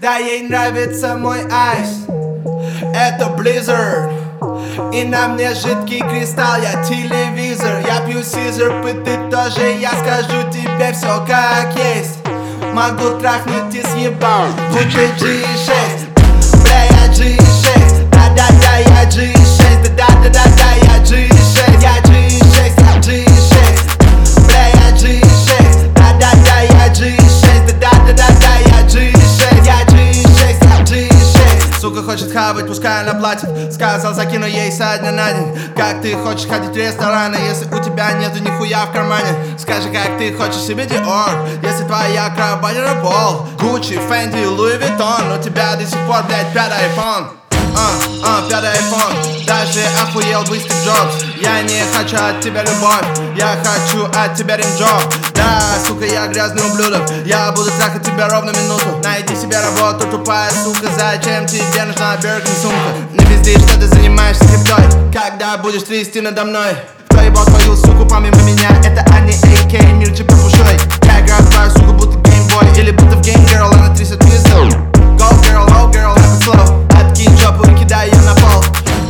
Да, ей нравится мой айс. Это Blizzard. И на мне жидкий кристалл, я телевизор. Я пью сизер, и ты тоже. Я скажу тебе все как есть. Могу трахнуть и съебал, будто G6. Бля, я G6. Да-да-да, я G6. Да-да-да-да, я G6. Я G6, я G6. Бля, я G6. Да-да-да, я G6. Да-да-да-да, я G6. Я G6, я G6. Сука хочет хавать, пускай она платит. Сказал, закину ей со дня на день. Как ты хочешь ходить в рестораны, если у тебя нету нихуя в кармане? Скажи, как ты хочешь себе Dior, если твоя кровать на пол. Gucci, Fendi, Louis Vuitton. У тебя до сих пор, блядь, пятый iPhone. Пятый iPhone. Даже охуел бы Стив Джобс. Я не хочу от тебя любовь, я хочу от тебя ремджоп. Да, сука, я грязный ублюдок. Я буду трахать тебя ровно минуту. Найди себе работу, тупая сука. Зачем тебе нужна Биркин сумка? Не пизди, что ты занимаешься криптой. Когда будешь трясти надо мной? Кто ебал твою суку помимо меня? Это Ани, AK, мир типа пушой. Я играю твою суку, будто геймбой. Или будто в Game Girl, она трясет пизду. Go girl, have it slow. Откинь жопу и кидай ее на пол.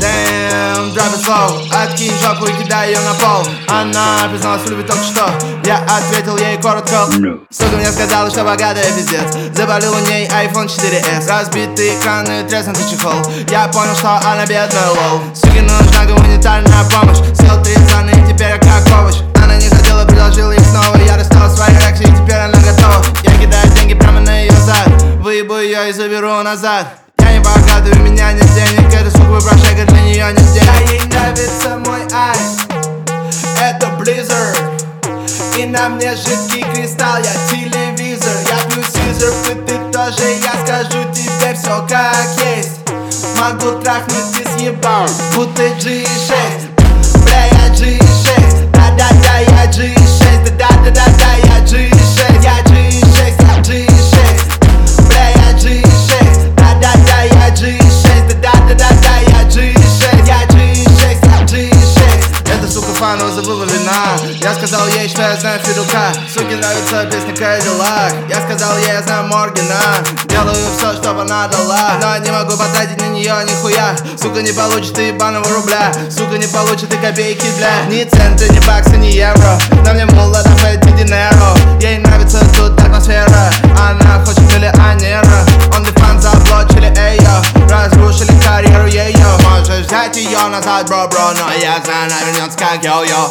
Damn, drop it slow. Откинь жопу и кидай ее на пол. Она призналась в любви только что. Я ответил ей коротко. Сука мне сказала, что богатая пиздец. Заболел у ней iPhone 4S. Разбитые экраны, треснутый чехол. Я понял, что она бедная, лол. Суке нужна гуманитарная помощь. Съел 3 страны и теперь я как овощ. Она не хотела, предложила их снова. Я достал свои рексы и теперь она готова. Я кидаю деньги прямо на ее зад. Выебу ее и заберу назад. Я не богатый, у меня нет денег. Эта сука выброшайка, для нее нет денег. Да, ей нравится мой айс. Это Blizzard. И на мне жидкий кристалл, я телевизор. Я пью сизер, и ты тоже. Я скажу тебе все как есть. Могу трахнуть и съебал, будто G6. Бля, я G6. Да-да-да, я G6. Да-да-да-да, я G6. Я G6, я G6. Бля, я G6. Да-да-да, я G6. Да-да-да-да, я G6. Я G6, я G6. Эта сука фанова забыла вина. Я сказал ей, что я знаю Федука. Суке нравится песня Cadillac. Я сказал ей, я знаю Моргана. Делаю все, чтобы она дала, но не могу потратить на нее нихуя. Сука не получит и ебаного рубля. Сука не получит и копейки, бля. Ни цента, ни бакса, ни евро. На мне мула, там Фэдди Динеро. Ей нравится тут атмосфера. Она хочет миллионера. OnlyFans заблочили ее. Разрушили карьеру ее. Можешь взять ее назад, бро, но я знаю, она вернется как йо-йо.